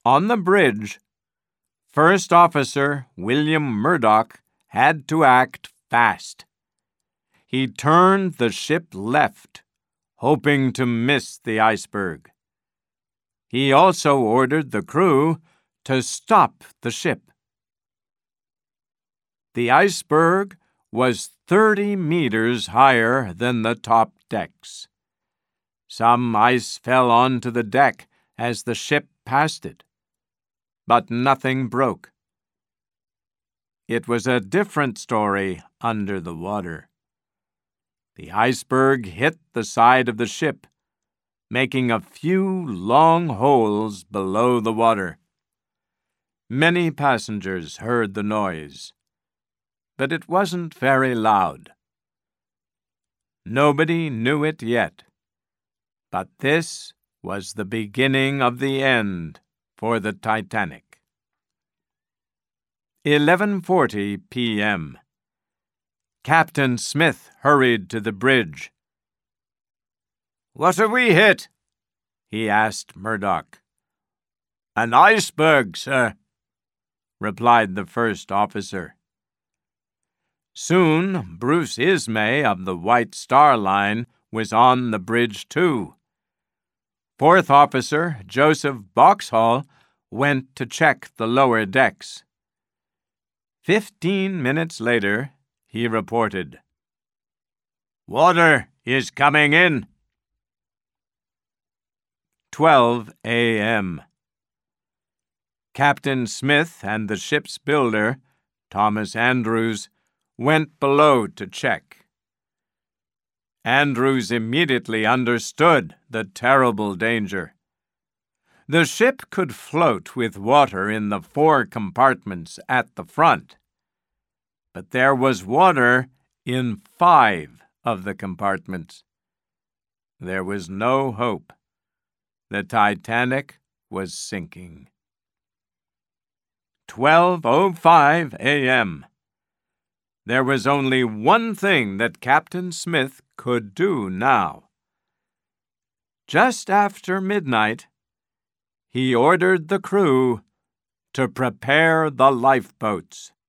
On the bridge, First Officer William Murdoch had to act fast. He turned the ship left, hoping to miss the iceberg. He also ordered the crew to stop the ship. The iceberg was 30 meters higher than the top decks. Some ice fell onto the deck as the ship passed it, but nothing broke. It was a different story under the water. The iceberg hit the side of the ship, making a few long holes below the water. Many passengers heard the noise, but it wasn't very loud. Nobody knew it yet, but this was the beginning of the end for the Titanic. 11:40 p.m. Captain Smith hurried to the bridge. "What have we hit?" he asked Murdoch. "An iceberg, sir," replied the first officer. Soon, Bruce Ismay of the White Star Line was on the bridge too. Fourth Officer Joseph Boxhall went to check the lower decks. 15 minutes later, he reported, "Water is coming in." 12 a.m. Captain Smith and the ship's builder, Thomas Andrews, went below to check. Andrews immediately understood the terrible danger. The ship could float with water in the 4 compartments at the front, but there was water in 5 of the compartments. There was no hope. The Titanic was sinking. 12:05 a.m. There was only one thing that Captain Smith could do now. Just after midnight, he ordered the crew to prepare the lifeboats.